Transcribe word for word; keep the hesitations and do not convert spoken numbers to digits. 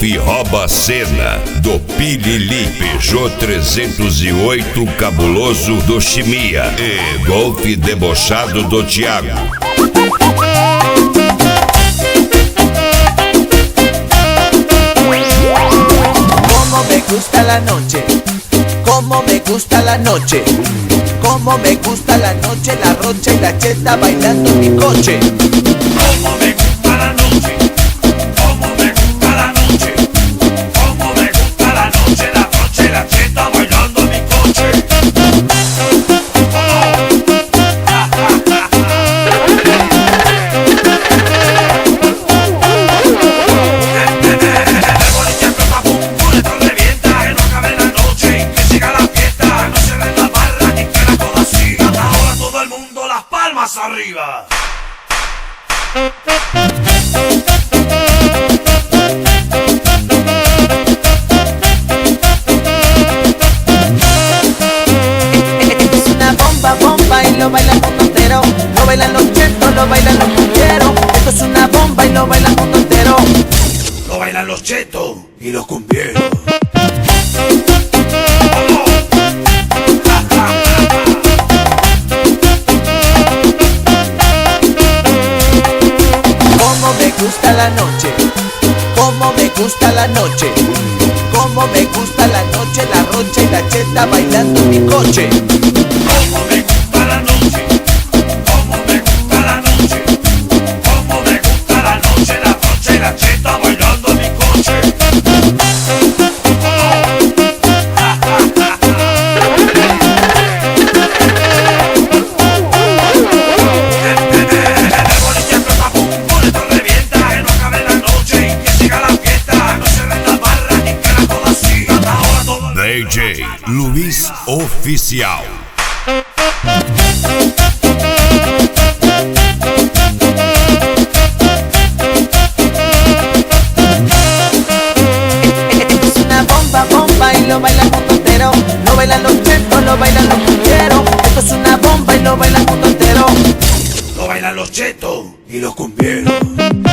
Golf rouba a cena do Pilili Peugeot trezentos e oito cabuloso do Chimia e Golf debochado do Thiago. Como me gusta la noche, como me gusta la noche, como me gusta la noche, la rocha y la cheta bailando en mi coche. Como me gusta la noche, como me gusta la noche, como me gusta la noche, la rocha y la cheta bailando en mi coche. Arriba. Es una bomba, bomba y lo bailan el mundo entero. Lo bailan los chetos, lo bailan los cumbieros. Esto es una bomba y lo bailan el mundo entero. Lo bailan los chetos y los cumbieros. Me gusta la noche, como me gusta la noche, como me gusta la noche, la rocha y la cheta bailando en mi coche. Como me gusta la noche, como me gusta la noche, como me gusta la noche, la rocha y la cheta bailando en mi coche. D J Luiz Oficial. Es una bomba, bomba y lo bailan el mundo entero. Lo bailan los chetos, lo bailan los cumbieros. Esto es una bomba y lo bailan el mundo entero. Lo bailan los chetos y los cumbieros.